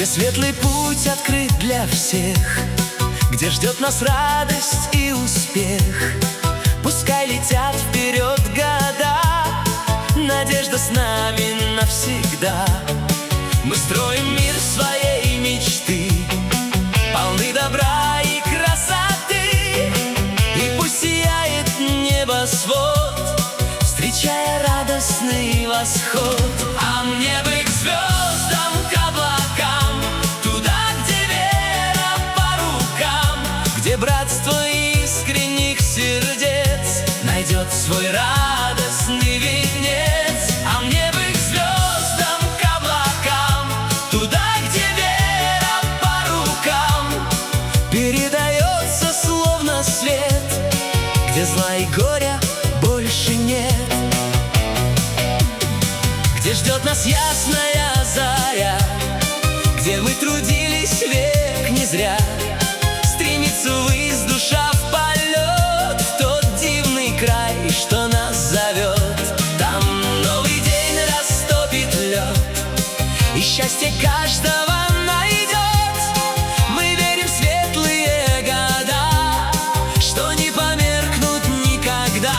где светлый путь открыт для всех, где ждет нас радость и успех. Пускай летят вперед года, надежда с нами навсегда. Мы строим мир своей мечты, полны добра и красоты. И пусть сияет небосвод, встречая радостный восход. А мне бы к звездам, к облакам, туда, где вера по рукам, где братство искренних сердец найдет свой радостный венец. А мне бы к звездам, к облакам, туда, где вера по рукам передается словно свет, где зла и горя больше нет, где ждет нас ясная заря, где мы трудились век не зря. Стремится ввысь душа в полет, в тот дивный край, что нас зовет. Там новый день растопит лед, и счастье каждого найдет. Мы верим в светлые года, что не померкнут никогда.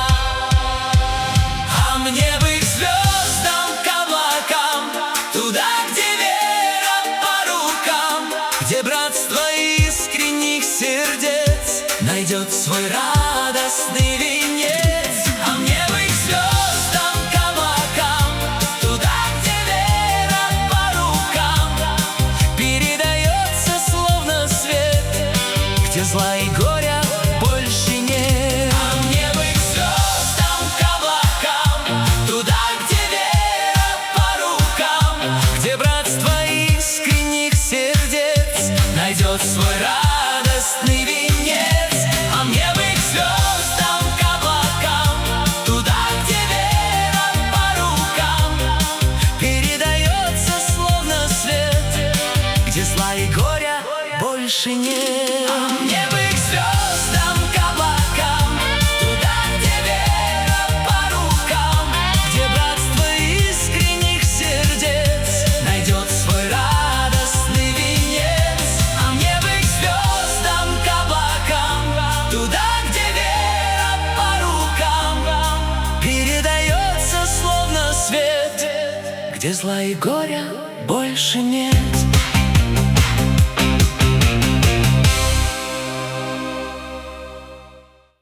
А мне бы к звездам, к облакам, туда, где вера по рукам, где братство искренних сердец найдет свой радостный венец. А мне бы к звездам, к облакам, туда, где вера по рукам передается словно свет, где зла и горя больше нет. А мне бы к звездам, к облакам, туда, где вера по рукам, где братство искренних сердец найдет свой радостный венец. А мне бы к звездам, к облакам, туда, где вера по рукам передается словно свет, где зла и горя больше нет. А мне бы к звездам, к облакам, туда, где вера по рукам, где братство искренних сердец найдет свой радостный венец. А мне бы к звездам, к облакам, туда, где вера по рукам передается словно свет, где зла и горя больше нет.